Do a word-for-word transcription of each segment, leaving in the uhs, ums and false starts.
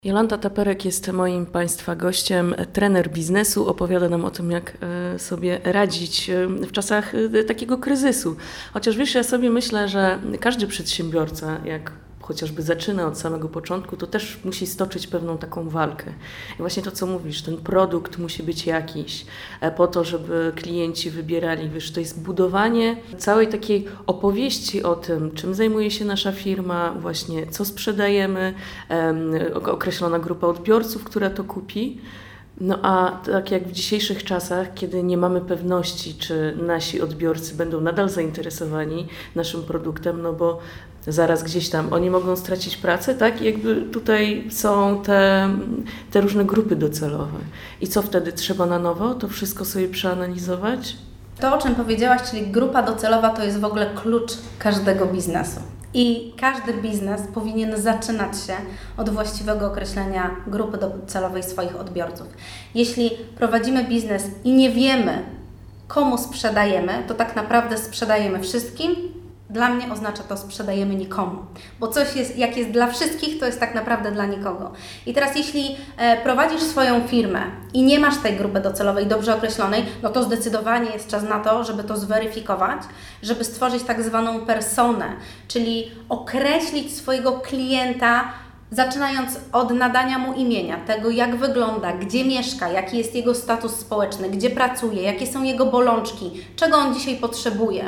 Jolanta Taperek jest moim Państwa gościem, trener biznesu. Opowiada nam o tym, jak sobie radzić w czasach takiego kryzysu. Chociaż wiesz, ja sobie myślę, że każdy przedsiębiorca, jak chociażby zaczyna od samego początku, to też musi stoczyć pewną taką walkę. I właśnie to, co mówisz, ten produkt musi być jakiś, po to, żeby klienci wybierali, wiesz, to jest budowanie całej takiej opowieści o tym, czym zajmuje się nasza firma, właśnie co sprzedajemy, określona grupa odbiorców, która to kupi. No a tak jak w dzisiejszych czasach, kiedy nie mamy pewności, czy nasi odbiorcy będą nadal zainteresowani naszym produktem, no bo zaraz gdzieś tam oni mogą stracić pracę, tak? I jakby tutaj są te, te różne grupy docelowe. I co wtedy? Trzeba na nowo to wszystko sobie przeanalizować? To, o czym powiedziałaś, czyli grupa docelowa, to jest w ogóle klucz każdego biznesu. I każdy biznes powinien zaczynać się od właściwego określenia grupy docelowej swoich odbiorców. Jeśli prowadzimy biznes i nie wiemy, komu sprzedajemy, to tak naprawdę sprzedajemy wszystkim. Dla mnie oznacza to sprzedajemy nikomu, bo coś jest, jak jest dla wszystkich, to jest tak naprawdę dla nikogo. I teraz jeśli e, prowadzisz swoją firmę i nie masz tej grupy docelowej dobrze określonej, no to zdecydowanie jest czas na to, żeby to zweryfikować, żeby stworzyć tak zwaną personę, czyli określić swojego klienta, zaczynając od nadania mu imienia, tego jak wygląda, gdzie mieszka, jaki jest jego status społeczny, gdzie pracuje, jakie są jego bolączki, czego on dzisiaj potrzebuje.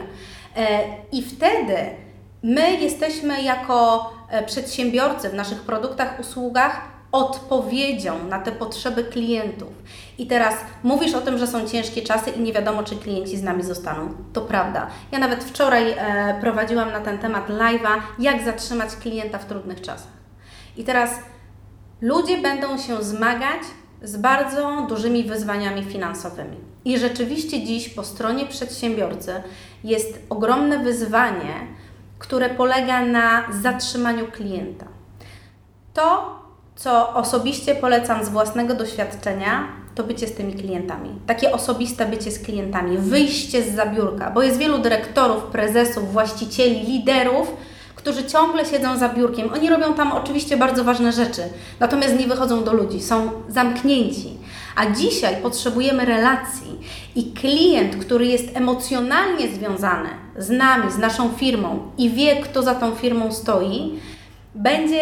I wtedy my jesteśmy jako przedsiębiorcy w naszych produktach, usługach odpowiedzią na te potrzeby klientów. I teraz mówisz o tym, że są ciężkie czasy i nie wiadomo, czy klienci z nami zostaną. To prawda. Ja nawet wczoraj e, prowadziłam na ten temat live'a, jak zatrzymać klienta w trudnych czasach. I teraz ludzie będą się zmagać z bardzo dużymi wyzwaniami finansowymi. I rzeczywiście dziś po stronie przedsiębiorcy jest ogromne wyzwanie, które polega na zatrzymaniu klienta. To, co osobiście polecam z własnego doświadczenia, to bycie z tymi klientami. Takie osobiste bycie z klientami, wyjście z zabiórka, bo jest wielu dyrektorów, prezesów, właścicieli, liderów, którzy ciągle siedzą za biurkiem. Oni robią tam oczywiście bardzo ważne rzeczy, natomiast nie wychodzą do ludzi, są zamknięci. A dzisiaj potrzebujemy relacji i klient, który jest emocjonalnie związany z nami, z naszą firmą i wie, kto za tą firmą stoi, będzie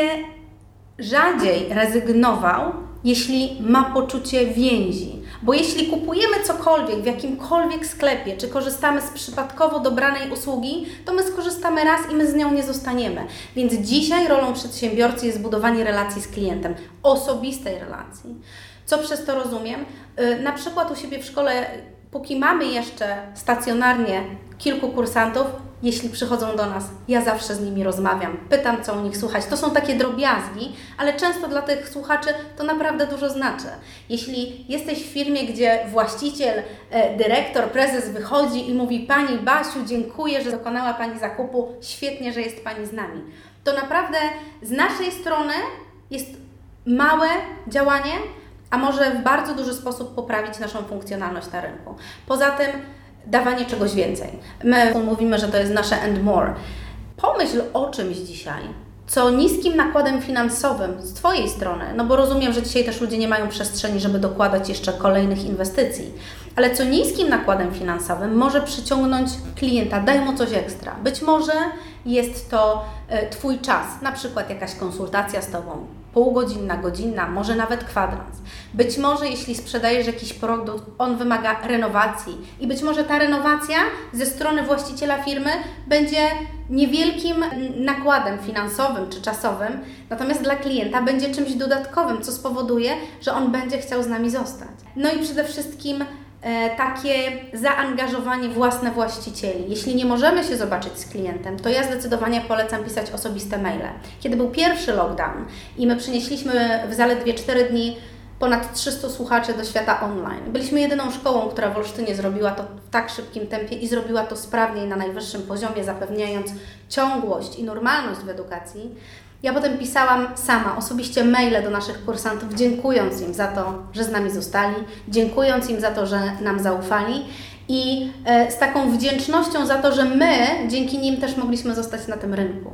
rzadziej rezygnował, jeśli ma poczucie więzi. Bo jeśli kupujemy cokolwiek w jakimkolwiek sklepie, czy korzystamy z przypadkowo dobranej usługi, to my skorzystamy raz i my z nią nie zostaniemy. Więc dzisiaj rolą przedsiębiorcy jest budowanie relacji z klientem, osobistej relacji. Co przez to rozumiem? Na przykład u siebie w szkole, póki mamy jeszcze stacjonarnie kilku kursantów, jeśli przychodzą do nas, ja zawsze z nimi rozmawiam, pytam, co u nich słychać. To są takie drobiazgi, ale często dla tych słuchaczy to naprawdę dużo znaczy. Jeśli jesteś w firmie, gdzie właściciel, dyrektor, prezes wychodzi i mówi: Pani Basiu, dziękuję, że dokonała Pani zakupu, świetnie, że jest Pani z nami. To naprawdę z naszej strony jest małe działanie, a może w bardzo duży sposób poprawić naszą funkcjonalność na rynku. Poza tym dawanie czegoś więcej. My mówimy, że to jest nasze and more. Pomyśl o czymś dzisiaj, co niskim nakładem finansowym z Twojej strony, no bo rozumiem, że dzisiaj też ludzie nie mają przestrzeni, żeby dokładać jeszcze kolejnych inwestycji, ale co niskim nakładem finansowym może przyciągnąć klienta, daj mu coś ekstra. Być może jest to y, Twój czas, na przykład jakaś konsultacja z Tobą, półgodzinna, godzinna, może nawet kwadrans. Być może jeśli sprzedajesz jakiś produkt, on wymaga renowacji i być może ta renowacja ze strony właściciela firmy będzie niewielkim nakładem finansowym czy czasowym, natomiast dla klienta będzie czymś dodatkowym, co spowoduje, że on będzie chciał z nami zostać. No i przede wszystkim e, takie zaangażowanie własne właścicieli. Jeśli nie możemy się zobaczyć z klientem, to ja zdecydowanie polecam pisać osobiste maile. Kiedy był pierwszy lockdown i my przynieśliśmy w zaledwie cztery dni ponad trzystu słuchaczy do świata online. Byliśmy jedyną szkołą, która w Olsztynie zrobiła to w tak szybkim tempie i zrobiła to sprawnie i na najwyższym poziomie, zapewniając ciągłość i normalność w edukacji. Ja potem pisałam sama osobiście maile do naszych kursantów, dziękując im za to, że z nami zostali, dziękując im za to, że nam zaufali i e, z taką wdzięcznością za to, że my dzięki nim też mogliśmy zostać na tym rynku.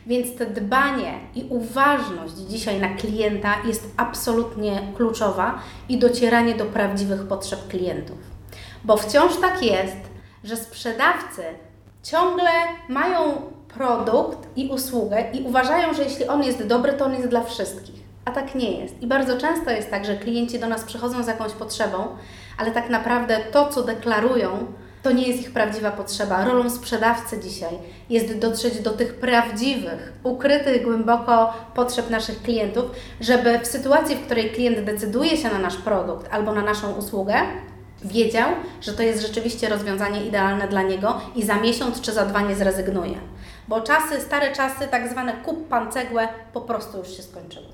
Więc to dbanie i uważność dzisiaj na klienta jest absolutnie kluczowa i docieranie do prawdziwych potrzeb klientów. Bo wciąż tak jest, że sprzedawcy ciągle mają produkt i usługę i uważają, że jeśli on jest dobry, to on jest dla wszystkich. A tak nie jest. I bardzo często jest tak, że klienci do nas przychodzą z jakąś potrzebą, ale tak naprawdę to, co deklarują, to nie jest ich prawdziwa potrzeba. Rolą sprzedawcy dzisiaj jest dotrzeć do tych prawdziwych, ukrytych głęboko potrzeb naszych klientów, żeby w sytuacji, w której klient decyduje się na nasz produkt albo na naszą usługę, wiedział, że to jest rzeczywiście rozwiązanie idealne dla niego i za miesiąc czy za dwa nie zrezygnuje. Bo czasy, stare czasy, tak zwane kup pan cegłę, po prostu już się skończyły.